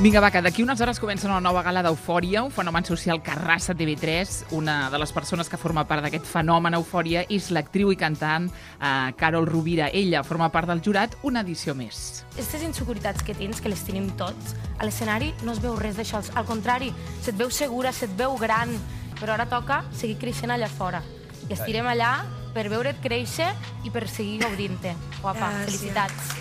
Vinga, va, que d'aquí unes hores comença una nova gala d'Eufòria, un fenomen social que arrasa TV3. Una de les persones que forma part d'aquest fenomen Eufòria és l'actriu i cantant Carol Rovira. Ella forma part del jurat, una edició més. Aquestes inseguretats que tens, que les tenim tots, a l'escenari no es veu res d'això. Al contrari, se't veu segura, se't veu gran, però ara toca seguir creixent allà fora. I estirem allà per veure't créixer i per seguir gaudint-te. Guapa, felicitats.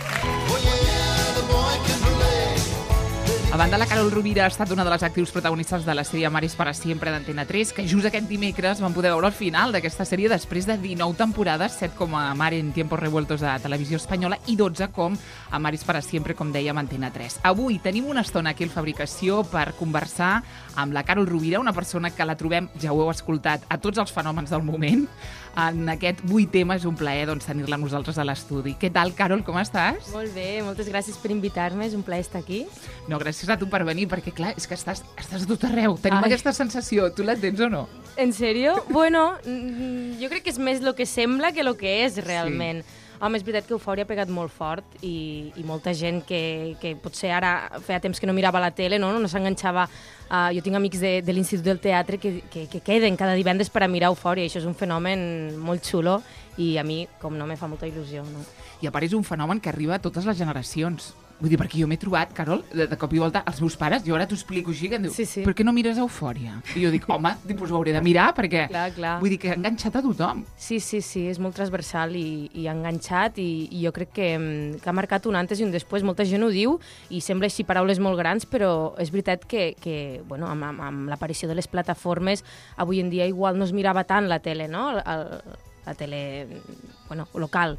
A banda, la Carol Rovira ha estat una de les actrius protagonistes de la sèrie Amares para siempre d'Antena 3, que just aquest dimecres van poder veure el final d'aquesta sèrie després de 19 temporades, 7 com a Mare en tiempos revueltos de Televisió Espanyola i 12 com a Amares para siempre, com dèiem, Antena 3. Avui tenim una estona aquí al Fabricació per conversar amb la Carol Rovira, una persona que la trobem, ja ho heu escoltat, a tots els fenòmens del moment. En aquest 8 temes és un plaer tenir-la nosaltres a l'estudi. Què tal, Carol, com estàs? Molt bé, moltes gràcies per invitar-me, és un plaer estar aquí. No, gràcies a tu per venir, perquè clar, és que estàs a tot arreu. Tenim aquesta sensació, tu la tens o no? En sèrio? Bueno, jo crec que és més el que sembla que el que és realment. Sí. Home, és veritat que Eufòria ha pegat molt fort i molta gent que potser ara feia temps que no mirava la tele, no s'enganxava. Jo tinc amics de l'Institut del Teatre que queden cada divendres per a mirar Eufòria. Això és un fenomen molt xulo i a mi, com no, me fa molta il·lusió. No? I a part és un fenomen que arriba a totes les generacions. Vull dir, perquè jo m'he trobat, Carol, de cop i volta, els meus pares, jo ara t'ho explico així, que em diu, sí. Per què no mires Eufòria? I jo dic, home, doncs ho hauré de mirar, perquè clar. Vull dir que ha enganxat a tothom. Sí, és molt transversal i ha enganxat i jo crec que ha marcat un antes i un després. Molta gent ho diu i sembla així paraules molt grans, però és veritat que bueno, amb l'aparició de les plataformes, avui en dia igual no es mirava tant la tele, no? La tele local.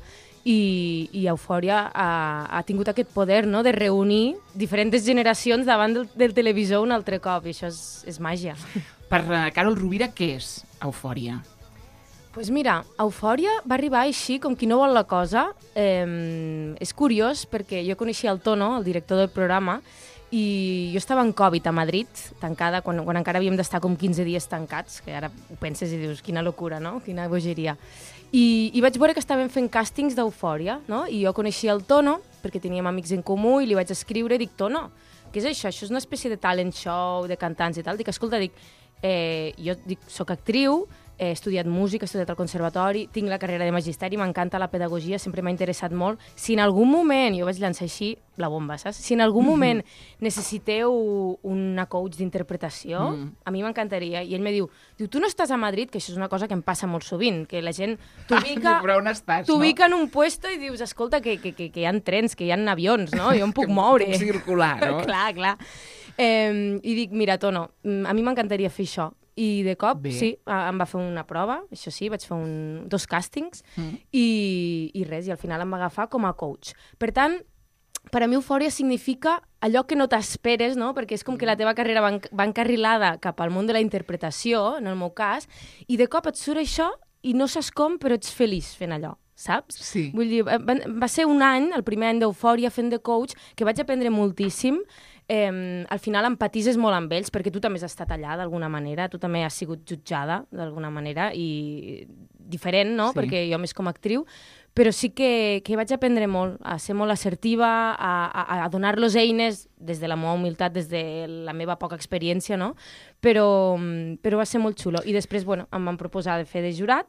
I Eufòria ha tingut aquest poder, no?, de reunir diferents generacions davant del televisor un altre cop, i això és màgia. Per Carol Rovira, què és Eufòria? Doncs mira, Eufòria va arribar així, com qui no vol la cosa. És curiós, perquè jo coneixia el Tono, el director del programa, i jo estava en Covid a Madrid, tancada, quan encara havíem d'estar com 15 dies tancats, que ara ho penses i dius, quina locura, no?, quina bogeria. I vaig veure que estaven fent càstings d'Eufòria, no?, i jo coneixia el Tono, perquè teníem amics en comú, i li vaig escriure i dic, Tono, què és això? Això és una espècie de talent show, de cantants i tal. Dic, escolta, jo soc actriu, he estudiat música, he estudiat al conservatori, tinc la carrera de magisteri, m'encanta la pedagogia, sempre m'ha interessat molt. Si en algun moment, jo vaig llançar així la bomba, saps? Si en algun moment necessiteu una coach d'interpretació, a mi m'encantaria. I ell me diu, tu no estàs a Madrid, que això és una cosa que em passa molt sovint, que la gent t'ubica en un puesto i dius, escolta, que hi ha trens, que hi ha avions, no? Jo em puc moure. Puc circular, no? Clar. I dic, mira, Tono, a mi m'encantaria fer això. I de cop, sí, em va fer una prova, això sí, vaig fer 2 càstings i res, i al final em va agafar com a coach. Per tant, per a mi Eufòria significa allò que no t'esperes, no? Perquè és com que la teva carrera va encarrilada cap al món de la interpretació, en el meu cas, i de cop et surt això i no saps com, però ets feliç fent allò. Saps? Sí. Vull dir, va ser un any, el primer any d'Eufòria fent de coach, que vaig aprendre moltíssim. Al final empatises molt amb ells, perquè tu també has estat allà d'alguna manera, tu també has sigut jutjada d'alguna manera, i diferent, no? Sí. Perquè jo més com a actriu, però sí que vaig aprendre molt, a ser molt assertiva, a donar-los eines des de la meva humilitat, des de la meva poca experiència, no? Però va ser molt xulo. I després, em van proposar de fer de jurat,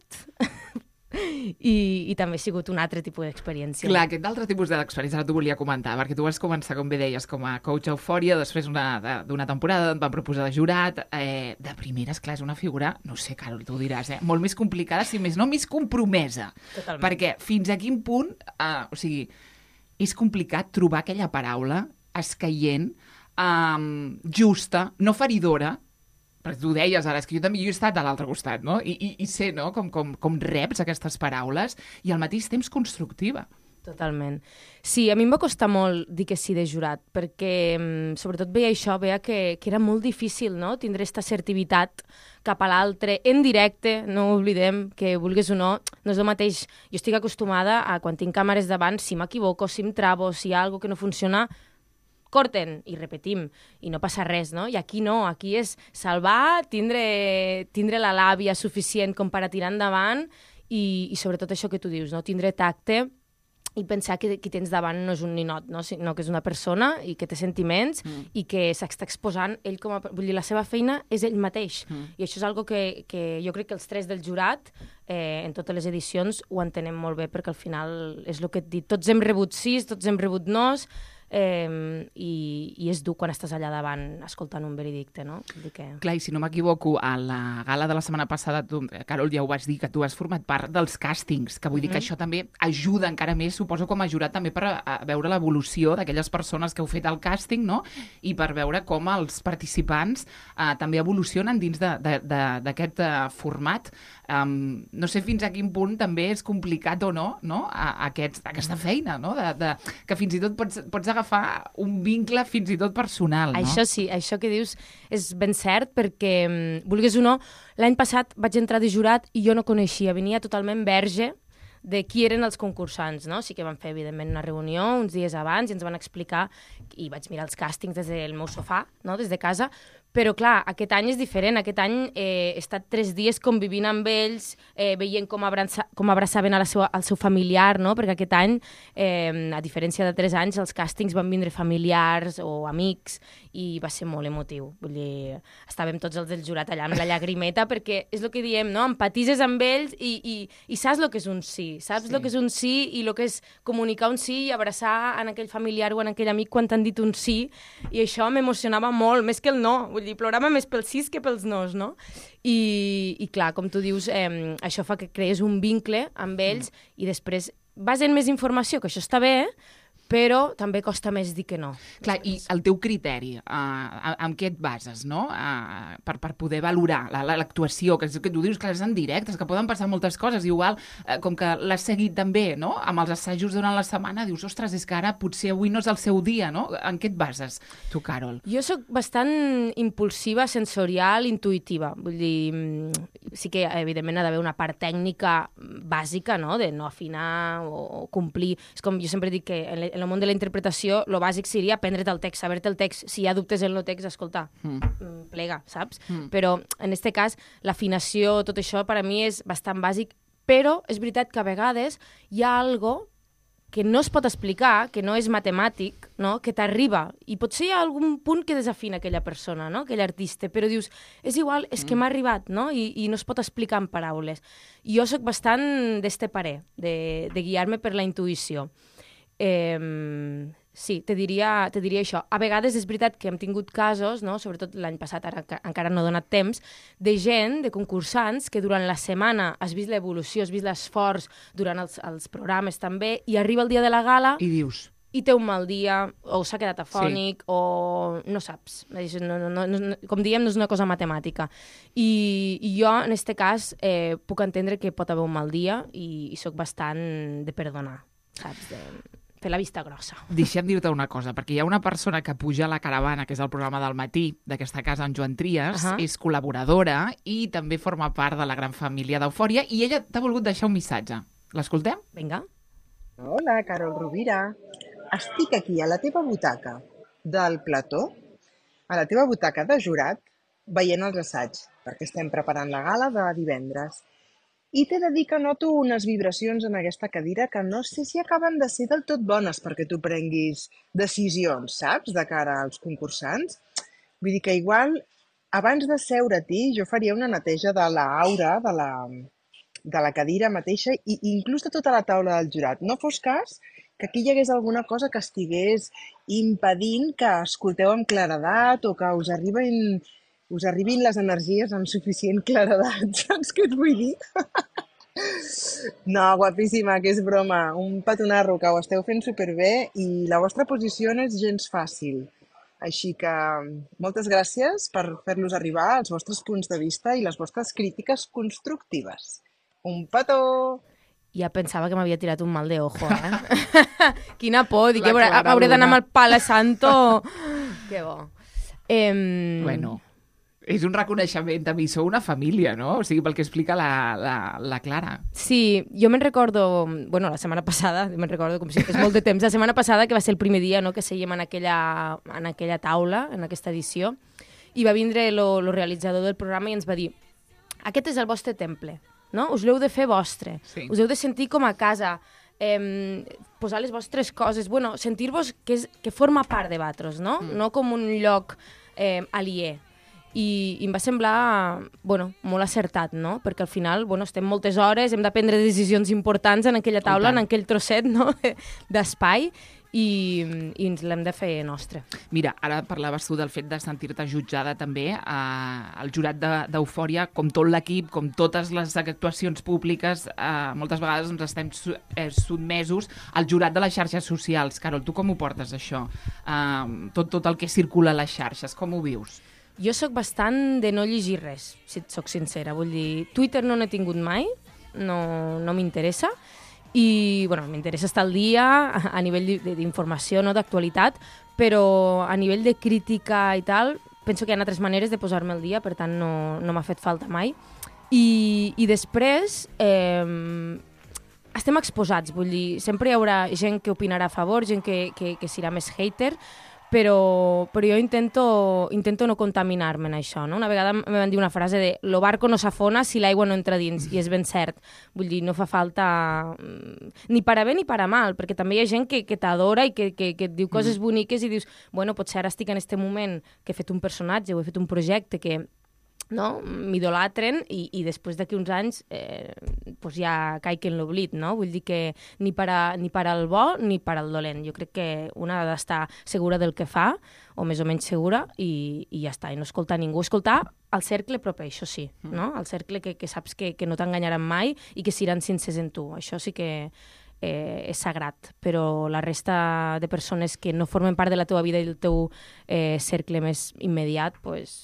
i també ha sigut un altre tipus d'experiència. Clar, aquest altre tipus d'experiència t'ho volia comentar, perquè tu vas començar, com bé deies, com a coach Eufòria, després d'una temporada et van proposar de jurat, de primeres, clar, és una figura, no sé, Carol, tu ho diràs, molt més complicada, si més no, més compromesa. Totalment. Perquè fins a quin punt, és complicat trobar aquella paraula escaient, justa, no feridora, perquè tu deies ara, és que jo també he estat a l'altre costat, no? I sé, no?, com reps aquestes paraules i al mateix temps constructiva. Totalment. Sí, a mi em va costar molt dir que sí de jurat, perquè sobretot veia que era molt difícil, no?, tindre aquesta assertivitat cap a l'altre, en directe, no oblidem que vulguis o no, no és el mateix. Jo estic acostumada a, quan tinc càmeres davant, si m'equivoco, si em trabo, si hi ha alguna cosa que no funciona, corten i repetim, i no passa res, no? I aquí no, aquí és salvar, tindre la làbia suficient com per a tirar endavant i sobretot això que tu dius, no? Tindre tacte i pensar que qui tens davant no és un ninot, no? Sinó que és una persona i que té sentiments i que s'està exposant ell com a... Vull dir, la seva feina és ell mateix. I això és algo que jo crec que els tres del jurat, en totes les edicions, ho entenem molt bé, perquè al final és el que et dic. Tots hem rebut sís, tots hem rebut nos, i és dur quan estàs allà davant escoltant un veredicte, no? Clar, i si no m'equivoco, a la gala de la setmana passada, tu, Carol, ja ho vas dir, que tu has format part dels càstings, que vull dir que això també ajuda encara més, suposo, com a jurat també per a veure l'evolució d'aquelles persones que heu fet el càsting, no? I per veure com els participants també evolucionen dins d'aquest format. No sé fins a quin punt també és complicat o no, aquesta feina, no? Que fins i tot pots agafar un vincle fins i tot personal, no? Això sí, això que dius és ben cert, perquè, vulguis o no, l'any passat vaig entrar de jurat i jo no coneixia, venia totalment verge de qui eren els concursants, no? Sí que vam fer, evidentment, una reunió uns dies abans i ens van explicar, i vaig mirar els càstings des del meu sofà, no? Des de casa, però, clar, aquest any és diferent. Aquest any he estat 3 dies convivint amb ells, veient com abraçaven al seu familiar, no? Perquè aquest any, a diferència de 3 anys, els càstings van vindre familiars o amics i va ser molt emotiu. Vull dir, estàvem tots els del jurat allà amb la llagrimeta perquè és el que diem, no? Empatitzes amb ells i saps el que és un sí. Saps el que és un sí i el que és comunicar un sí i abraçar en aquell familiar o en aquell amic quan t'han dit un sí. I això m'emocionava molt, més que el no. Vull dir, plorava més pels sís que pels nos, no? I clar, com tu dius, això fa que crees un vincle amb ells i després vas en més informació, que això està bé, però també costa més dir que no. Clar, i el teu criteri, amb què et bases, no? Per poder valorar l'actuació, que tu dius que és en directe, que poden passar moltes coses, igual, com que l'has seguit també, no? Amb els assajos durant la setmana, dius, ostres, és que ara potser avui no és el seu dia, no? En què et bases, tu, Carol? Jo sóc bastant impulsiva, sensorial, intuïtiva. Vull dir, sí que, evidentment, ha d'haver una part tècnica bàsica, no?, de no afinar o complir. És com jo sempre dic que en el món de la interpretació, lo bàsic seria aprendre't el text, saber-te el text. Si hi ha dubtes en el text, escolta, plega, saps? Però, en este cas, l'afinació, tot això, per a mi és bastant bàsic, però és veritat que a vegades hi ha algo que no es pot explicar, que no és matemàtic, no? Que t'arriba. I potser hi ha algun punt que desafina aquella persona, no? Aquell artista, però dius, és igual, és que m'ha arribat, no? I no es pot explicar en paraules. I jo sóc bastant d'este parer, de guiar-me per la intuïció. Sí, te diria això. A vegades és veritat que hem tingut casos, no? Sobretot l'any passat, ara encara no ha donat temps, de gent, de concursants, que durant la setmana has vist l'evolució, has vist l'esforç durant els programes també, i arriba el dia de la gala i dius... i té un mal dia, o s'ha quedat afònic, sí, o no saps. Com diem, no és una cosa matemàtica. I jo, en aquest cas, puc entendre que pot haver un mal dia i soc bastant de perdonar, saps? Fer la vista grossa. Deixa'm dir-te una cosa, perquè hi ha una persona que puja a La Caravana, que és el programa del matí d'aquesta casa, en Joan Trias, és col·laboradora i també forma part de la gran família d'Eufòria, i ella t'ha volgut deixar un missatge. L'escoltem? Vinga. Hola, Carol Rovira. Estic aquí a la teva butaca del plató, a la teva butaca de jurat, veient els assaigs, perquè estem preparant la gala de divendres. I t'he de dir que noto unes vibracions en aquesta cadira que no sé si acaben de ser del tot bones perquè tu prenguis decisions, saps?, de cara als concursants. Vull dir que igual, abans de seure-t'hi, jo faria una neteja de l'aura de la cadira mateixa i inclús de tota la taula del jurat. No fos cas que aquí hi hagués alguna cosa que estigués impedint que escolteu amb claredat o que us arribin les energies amb suficient claredat. Saps què et vull dir? No, guapíssima, que és broma. Un petonarro, que ho esteu fent superbé i la vostra posició no és gens fàcil. Així que moltes gràcies per fer-los arribar els vostres punts de vista i les vostres crítiques constructives. Un petó! Ja pensava que m'havia tirat un mal de ojo, Quina por, dic, hauré d'anar amb el pala santo. Que bo. Bueno, és un reconeixement, també sou una família, no? O sigui, pel que explica la Clara. Sí, jo me'n recordo, bueno, la setmana passada, me'n recordo com si és molt de temps, la setmana passada, que va ser el primer dia, no?, que sèiem en aquella taula, en aquesta edició, i va vindre el realitzador del programa i ens va dir: aquest és el vostre temple, no? Us l'heu de fer vostre, sí, us heu de sentir com a casa, posar les vostres coses, sentir-vos que forma part de vosaltres, no? No com un lloc aliè. I em va semblar, molt acertat, no? Perquè al final, estem moltes hores, hem de prendre decisions importants en aquella taula, en aquell trosset, no? d'espai, i ens l'hem de fer nostre. Mira, ara parlaves tu del fet de sentir-te jutjada també. El jurat d'Eufòria, com tot l'equip, com totes les actuacions públiques, moltes vegades ens estem sotmesos al jurat de les xarxes socials. Carol, tu com ho portes, això? Tot el que circula a les xarxes, com ho vius? Jo sóc bastant de no llegir res, si et soc sincera. Vull dir, Twitter no n'he tingut mai, no m'interessa, i m'interessa estar al dia a nivell d'informació, no, d'actualitat, però a nivell de crítica i tal, penso que hi ha altres maneres de posar-me al dia, per tant no m'ha fet falta mai. I després estem exposats, vull dir, sempre hi haurà gent que opinarà a favor, gent que serà més hater, però jo intento no contaminar-me en això, no? Una vegada em van dir una frase de «lo barco no s'afona si l'aigua no entra dins», i és ben cert. Vull dir, no fa falta ni per a bé ni per a mal, perquè també hi ha gent que t'adora i que et diu coses boniques i dius potser ara estic en este moment que he fet un personatge o he fet un projecte que m'idolatren i després d'aquí uns anys ja caic en l'oblit, no? Vull dir que ni per al bo ni per al dolent. Jo crec que una ha d'estar segura del que fa, o més o menys segura, i ja està, i no escoltar ningú. Escoltar el cercle proper, això sí, no? El cercle que saps que no t'enganyaran mai i que seran sincers en tu. Això sí que és sagrat, però la resta de persones que no formen part de la teva vida i del teu cercle més immediat,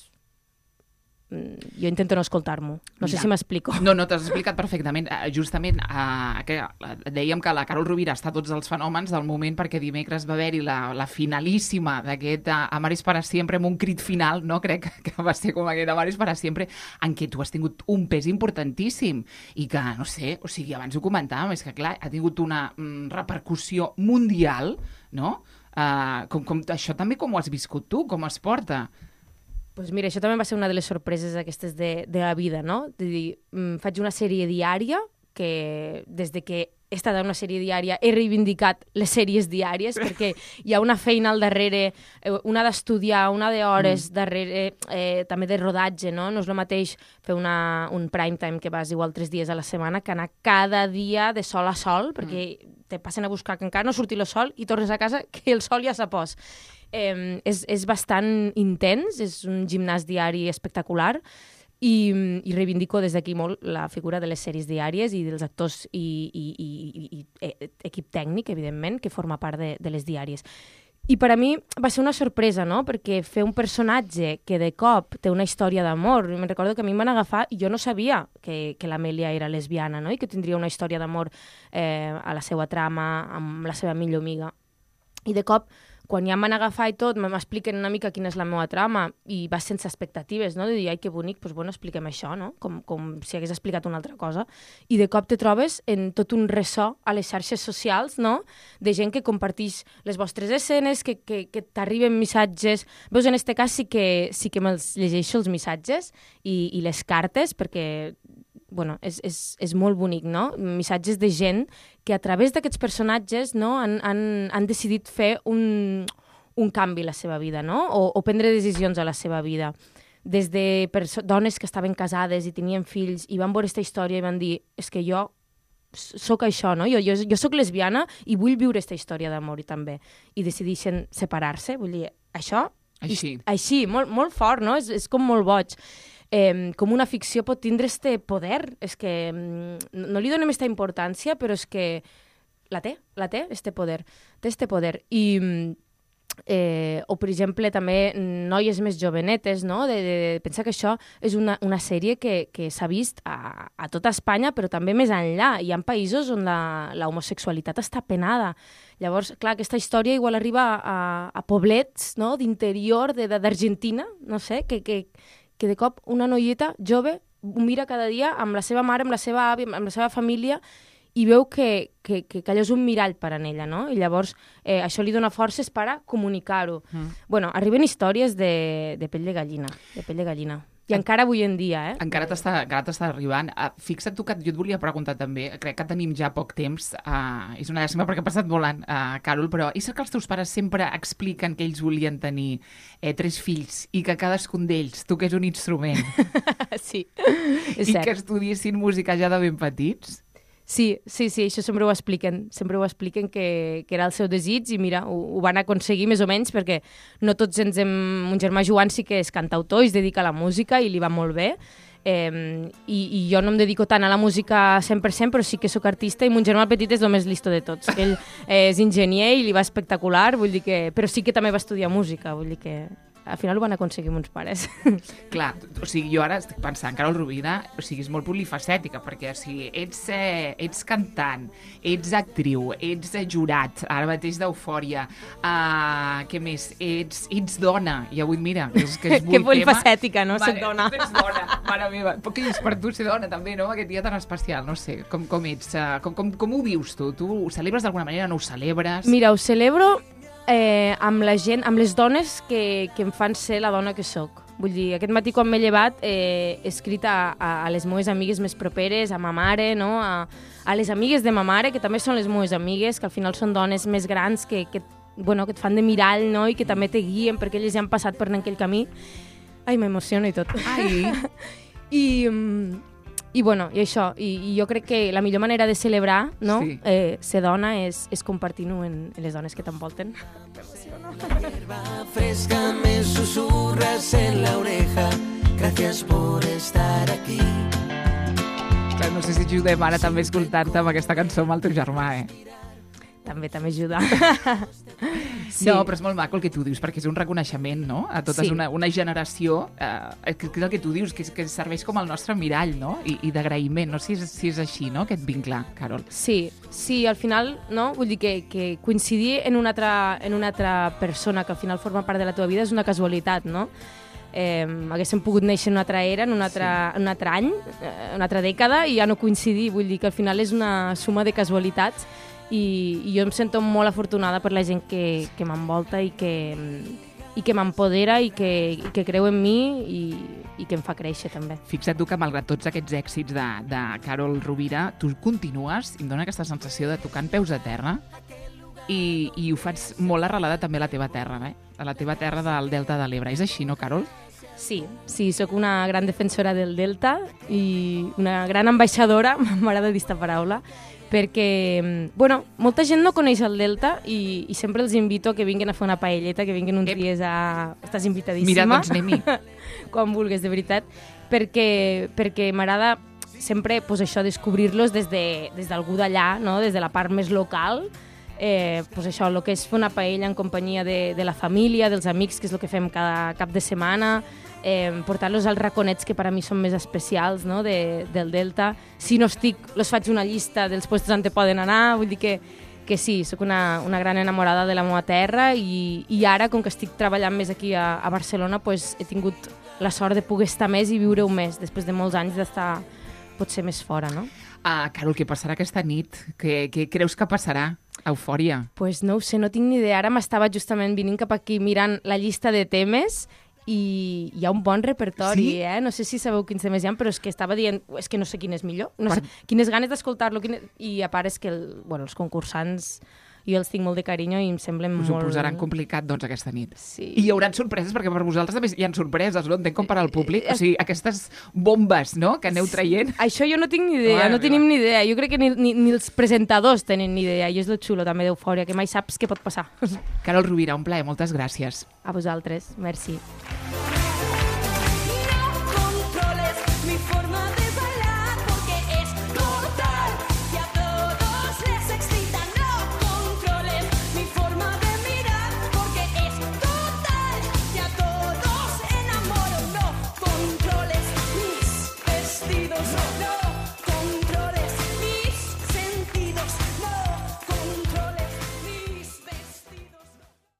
jo intento no escoltar-m'ho. No sé si m'explico. No, t'has explicat perfectament. Justament dèiem que la Carol Rovira està a tots els fenòmens del moment, perquè dimecres va haver-hi la finalíssima d'aquest Amares para siempre, amb un crit final, no? Crec que va ser com aquest Amares para siempre, en què tu has tingut un pes importantíssim i que, no sé, o sigui, abans ho comentàvem, és que clar, ha tingut una repercussió mundial, no? Això també com ho has viscut tu? Com es porta? Doncs mira, això també va ser una de les sorpreses aquestes de la vida, no? De dir, faig una sèrie diària, que des de que he estat en una sèrie diària he reivindicat les sèries diàries, perquè hi ha una feina al darrere, una d'estudiar, una d'hores darrere, també de rodatge, no? No és el mateix fer un prime time que vas igual 3 dies a la setmana que anar cada dia de sol a sol, perquè te passen a buscar que encara no surti el sol i tornes a casa que el sol ja s'ha pos. És bastant intens, és un gimnàs diari espectacular i reivindico des d'aquí molt la figura de les sèries diàries i dels actors i equip tècnic, evidentment, que forma part de les diàries. I per a mi va ser una sorpresa, no? Perquè fer un personatge que de cop té una història d'amor, me'n recordo que a mi em van agafar i jo no sabia que l'Amèlia era lesbiana, no? I que tindria una història d'amor a la seva trama amb la seva millor amiga. I de cop, quan ja em van agafar i tot, m'expliquen una mica quina és la meva trama i vas sense expectatives, no? De dir, ai, que bonic, doncs expliquem això, no? Com si hagués explicat una altra cosa. I de cop te trobes en tot un ressò a les xarxes socials, no? De gent que comparteix les vostres escenes, que t'arriben missatges. Veus, en este cas sí que me'ls llegeixo els missatges i les cartes, perquè és molt bonic, no? Missatges de gent que a través d'aquests personatges, no, han decidit fer un canvi a la seva vida, no? O prendre decisions a la seva vida. Des de dones que estaven casades i tenien fills i van veure aquesta història i van dir, és que jo sóc això, no? Jo sóc lesbiana i vull viure aquesta història d'amor i també. I decideixen separar-se, vull dir, això... Així, molt fort, no? És com molt boig. Com una ficció pot tindre este poder. És que no li donem aquesta importància, però és que la té, este poder. Té este poder. O, per exemple, també noies més jovenetes, no? De pensar que això és una sèrie que s'ha vist a tota Espanya, però també més enllà. Hi ha països on la homosexualitat està penada. Llavors, clar, aquesta història igual arriba a poblets, no? D'interior d'Argentina, no sé, que de cop una noieta jove ho mira cada dia amb la seva mare, amb la seva àvia, amb la seva família, i veu que allò és un mirall per a ella, no? I llavors això li dona forces per a comunicar-ho. Bueno, arriben històries de pell de gallina, I encara avui en dia, Encara t'està arribant. Fixa't tu que jo et volia preguntar també, crec que tenim ja poc temps, és una llàstima perquè ha passat volant, Carol, però és cert que els teus pares sempre expliquen que ells volien tenir 3 fills i que cadascun d'ells toqués un instrument Sí, és i cert. que estudiessin música ja de ben petits? Sí, això sempre ho expliquen que era el seu desig i mira, ho van aconseguir més o menys perquè no tots un germà Joan sí que és cantautor i es dedica a la música i li va molt bé i jo no em dedico tant a la música 100% però sí que sóc artista i mon germà petit és el més listo de tots, ell és enginyer i li va espectacular, però sí que també va estudiar música, vull dir que al final ho van aconseguir meus pares. Clar, o sigui, jo ara estic pensant, Carol Rovira, o sigui, és molt polifacètica, perquè o sigui, ets cantant, ets actriu, ets jurat, ara mateix d'Eufòria, què més? Ets dona, i avui mira, que és Que polifacètica, no? Ser dona. Ets dona, mare meva. Però què és per tu ser dona, també, no? Aquest dia tan especial, no sé, com ets, com ho vius tu? Tu ho celebres d'alguna manera, no ho celebres? Mira, ho celebro amb la gent, amb les dones que em fan ser la dona que sóc. Vull dir, aquest matí quan m'he llevat he escrit a les meves amigues més properes, a ma mare, no? a les amigues de ma mare, que també són les meves amigues, que al final són dones més grans que et fan de mirall, no? I que també te guien perquè elles ja han passat per aquell camí. Ai, m'emociono i tot. Ai! I això, i jo crec que la millor manera de celebrar, no? Sí. Ser dona és compartir-ho en les dones que t'envolten. Hierba fresca me susurras en la oreja, gracias por estar aquí. Clar, no sé si ajudem ara també escoltant-te amb aquesta cançó amb el teu germà, També ajuda. Sí. No, però és molt maco el que tu dius, perquè és un reconeixement, no? A totes una generació, que és el que tu dius, que serveix com el nostre mirall, no? I d'agraïment, no sé si és així, no?, aquest vincle, Carol. Sí, al final, no? Vull dir que coincidir en una altra persona que al final forma part de la teva vida és una casualitat, no? Haguéssim pogut néixer en una altra era, en un altre any, una altra dècada, i ja no coincidir. Vull dir que al final és una suma de casualitats i jo em sento molt afortunada per la gent que m'envolta i que m'empodera i que creu en mi i que em fa créixer també. Fixa't tu que malgrat tots aquests èxits de Carol Rovira, tu continues i em dona aquesta sensació de tocar en peus a terra i ho fas molt arrelada també a la teva terra, a la teva terra del Delta de l'Ebre. És així, no, Carol? Sí, sóc una gran defensora del Delta i una gran ambaixadora, m'agrada dir aquesta paraula, perquè, molta gent no coneix el Delta i sempre els invito a que vinguin a fer una paelleta, que vinguin uns dies a... Estàs invitadíssima. Mira, doncs anem-hi. Quan vulguis, de veritat, perquè m'agrada sempre això, descobrir-los des d'algú d'allà, no? Des de la part més local, això, el que és fer una paella en companyia de la família, dels amics, que és el que fem cada cap de setmana, portar-los als raconets que per a mi són més especials, no? Del Delta. Si no estic, els faig una llista dels llocs on te poden anar, vull dir que sí, sóc una gran enamorada de la meva terra i ara, com que estic treballant més aquí a Barcelona, he tingut la sort de poder estar més i viure-ho més, després de molts anys d'estar potser més fora, no? Carol, què passarà aquesta nit? Què creus que passarà? Eufòria. Pues no ho sé, no tinc ni idea. Ara m'estava justament venint cap aquí mirant la llista de temes i hi ha un bon repertori, sí? No sé si sabeu quins temes hi ha, però és que estava dient, és que no sé quin és millor, no sé, quines ganes d'escoltar-lo, i a part és que els concursants jo els tinc molt de carinyo i em semblen molt... Us ho posaran complicat, doncs, aquesta nit. Sí. I hi haurà sorpreses, perquè per vosaltres també hi ha sorpreses, no? Entenc com per al públic. O sigui, aquestes bombes, no?, que aneu traient. Això jo no tinc ni idea, no tenim ni idea. Jo crec que ni els presentadors tenen ni idea. I és lo xulo també d'Eufòria, que mai saps què pot passar. Carol Rovira, un plaer, moltes gràcies. A vosaltres, merci.